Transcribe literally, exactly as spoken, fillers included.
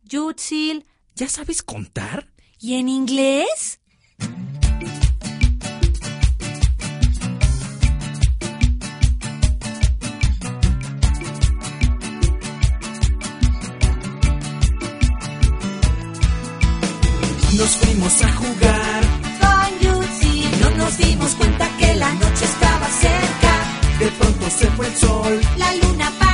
Yútzil. ¿Ya sabes contar? ¿Y en inglés? Nos fuimos a jugar Con Yútzil. No nos dimos cuenta que la noche estaba cerca. De pronto se fue el sol. La luna